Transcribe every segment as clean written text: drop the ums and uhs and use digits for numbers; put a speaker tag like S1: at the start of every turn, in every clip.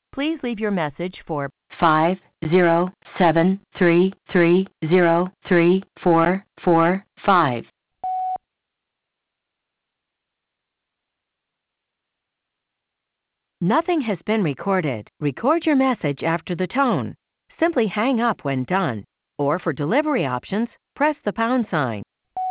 S1: Please leave your message for 50733034445. Nothing has been recorded. Record your message after the tone. Simply hang up when done. Or for delivery options, press the pound sign.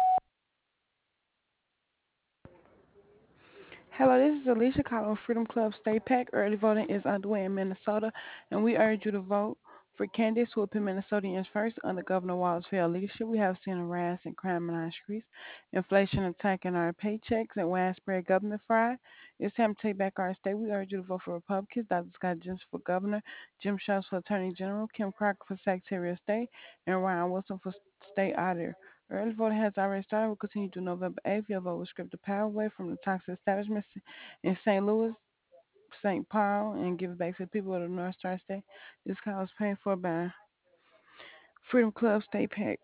S2: Hello, this is Alicia calling with Freedom Club State PAC. Early voting is underway in Minnesota, and we urge you to vote for candidates who will put Minnesotans first. Under Governor Walz's failed leadership, we have seen a rise in crime in our streets, inflation attacking our paychecks, and widespread government fraud. It's time to take back our state. We urge you to vote for Republicans: Dr. Scott Jensen for governor, Jim Schultz for attorney general, Kim Crocker for secretary of state, and Ryan Wilson for state auditor. Early voting has already started. Will continue through November 8th. Your vote will strip the power away from the toxic establishments in St. Louis, St. Paul, and give it back to the people of the North Star State. This call is paid for by Freedom Club State PAC.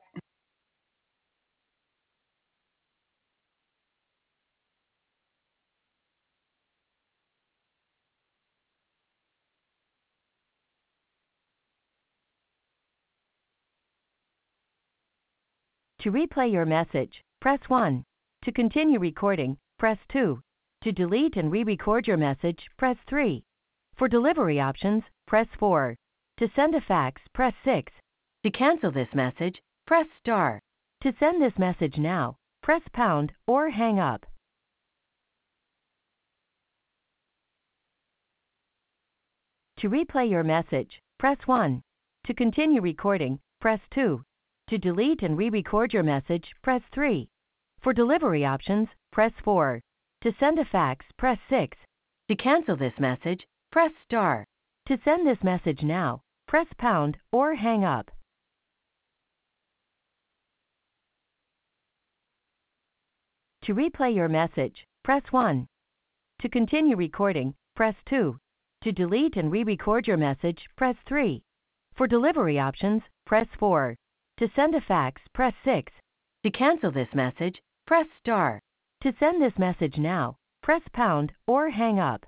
S1: To replay your message, press 1. To continue recording, press 2. To delete and re-record your message, press 3. For delivery options, press 4. To send a fax, press 6. To cancel this message, press star. To send this message now, press pound or hang up. To replay your message, press 1. To continue recording, press 2. To delete and re-record your message, press 3. For delivery options, press 4. To send a fax, press 6. To cancel this message, press star. To send this message now, press pound or hang up. To replay your message, press 1. To continue recording, press 2. To delete and re-record your message, press 3. For delivery options, press 4. To send a fax, press 6. To cancel this message, press star. To send this message now, press pound or hang up.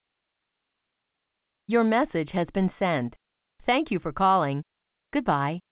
S1: Your message has been sent. Thank you for calling. Goodbye.